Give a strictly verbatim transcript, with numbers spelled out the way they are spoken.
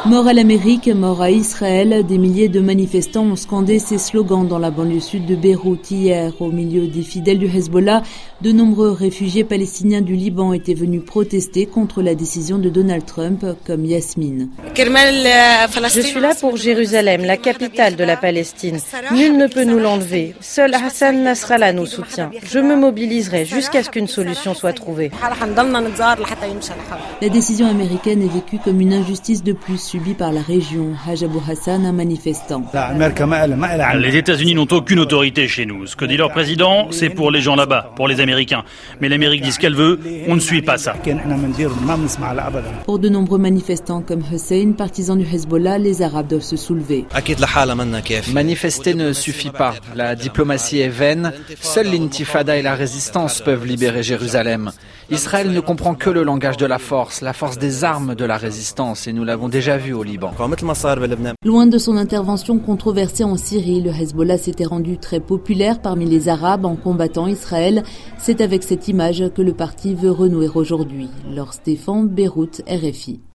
Mort à l'Amérique, mort à Israël, des milliers de manifestants ont scandé ces slogans dans la banlieue sud de Beyrouth hier. Au milieu des fidèles du Hezbollah, de nombreux réfugiés palestiniens du Liban étaient venus protester contre la décision de Donald Trump, comme Yasmine. Je suis là pour Jérusalem, la capitale de la Palestine. Nul ne peut nous l'enlever. Seul Hassan Nasrallah nous soutient. Je me mobiliserai jusqu'à ce qu'une solution soit trouvée. La décision américaine est vécue comme une injustice de plus subie par la région. Haj Abou Hassan, un manifestant. Les États-Unis n'ont aucune autorité chez nous. Ce que dit leur président, c'est pour les gens là-bas, pour les Américains. Mais l'Amérique dit ce qu'elle veut, on ne suit pas ça. Pour de nombreux manifestants comme Hussein, partisan du Hezbollah, les Arabes doivent se soulever. Manifester ne suffit pas. La diplomatie est vaine. Seule l'intifada et la résistance peuvent libérer Jérusalem. Israël ne comprend que le langage de la force, la force des armes de la résistance, et nous l'avons déjà vu au Liban. Loin de son intervention controversée en Syrie, le Hezbollah s'était rendu très populaire parmi les Arabes en combattant Israël. C'est avec cette image que le parti veut renouer aujourd'hui. Laure Stéphane, Beyrouth, R F I.